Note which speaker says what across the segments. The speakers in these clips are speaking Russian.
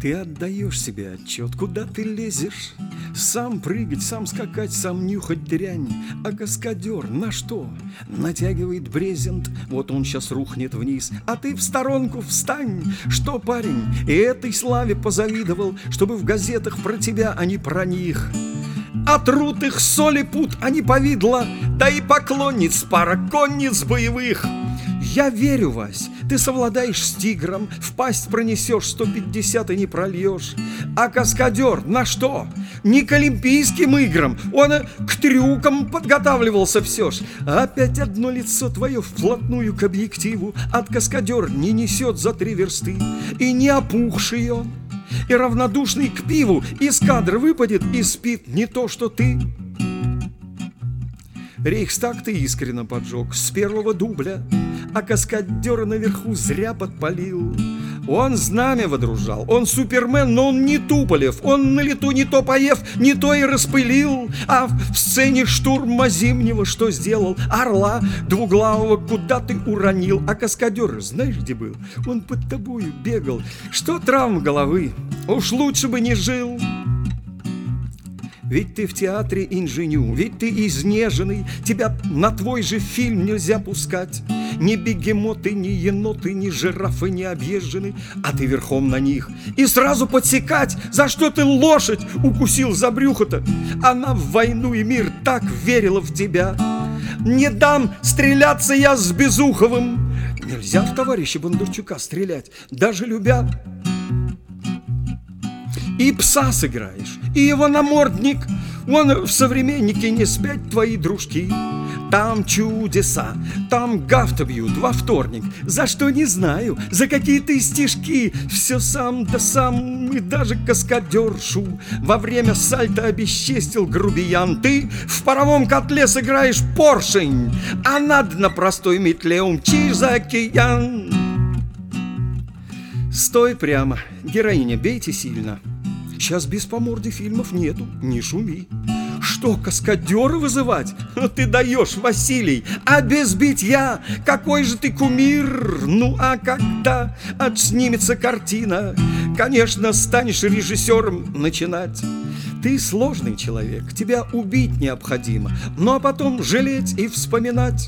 Speaker 1: Ты отдаешь себе отчет, куда ты лезешь. Сам прыгать, сам скакать, сам нюхать дрянь. А каскадер на что? Натягивает брезент, вот он сейчас рухнет вниз. А ты в сторонку встань. Что, парень, и этой славе позавидовал, чтобы в газетах про тебя, а не про них? Отрут их соли пут, а не повидло, да и поклонниц пара конниц боевых. Я верю, Вась, ты совладаешь с тигром, в пасть пронесешь 150 и не прольешь. А каскадер на что? Не к Олимпийским играм, он к трюкам подготавливался все ж. Опять одно лицо твое вплотную к объективу от каскадер не несет за 3 версты. И не опухший он, и равнодушный к пиву из кадра выпадет и спит не то, что ты. Рейхстаг ты искренно поджег с первого дубля, а каскадера наверху зря подпалил. Он знамя водружал, он супермен, но он не Туполев. Он на лету не то поев, не то и распылил. А в сцене штурма Зимнего что сделал? Орла двуглавого куда ты уронил? А каскадер знаешь, где был? Он под тобою бегал. Что травм головы? Уж лучше бы не жил. Ведь ты в театре инженю, ведь ты изнеженный, тебя на твой же фильм нельзя пускать. Ни бегемоты, ни еноты, ни жирафы не объезжены, а ты верхом на них. И сразу подсекать, за что ты лошадь укусил за брюхо-то. Она в войну и мир так верила в тебя. Не дам стреляться я с Безуховым. Нельзя в товарища Бондарчука стрелять, даже любя. И пса сыграешь, и его намордник. Вон в «Современнике» не спять твои дружки. Там чудеса, там гафта бьют во вторник. За что не знаю, за какие-то стишки. Все сам да сам, и даже каскадершу во время сальто обесчестил грубиян. Ты в паровом котле сыграешь поршень, а надо на простой метле умчишь за океан. Стой прямо, героиня, бейте сильно. Сейчас без по морде фильмов нету, не шуми. Что, каскадера вызывать? Ты даешь, Василий, а без битья какой же ты кумир? Ну а когда отснимется картина, конечно, станешь режиссером начинать. Ты сложный человек, тебя убить необходимо, ну а потом жалеть и вспоминать.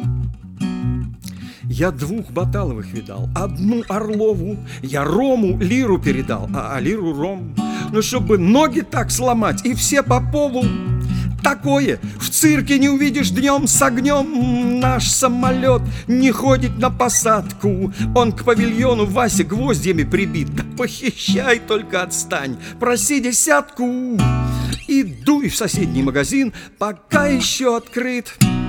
Speaker 1: Я 2 Баталовых видал, 1 Орлову. Я Рому лиру передал, а лиру ром. Ну, чтобы ноги так сломать, и все по полу. Такое в цирке не увидишь днем с огнем. Наш самолет не ходит на посадку. Он к павильону Вася гвоздями прибит. Да похищай, только отстань, проси 10. И дуй в соседний магазин, пока еще открыт.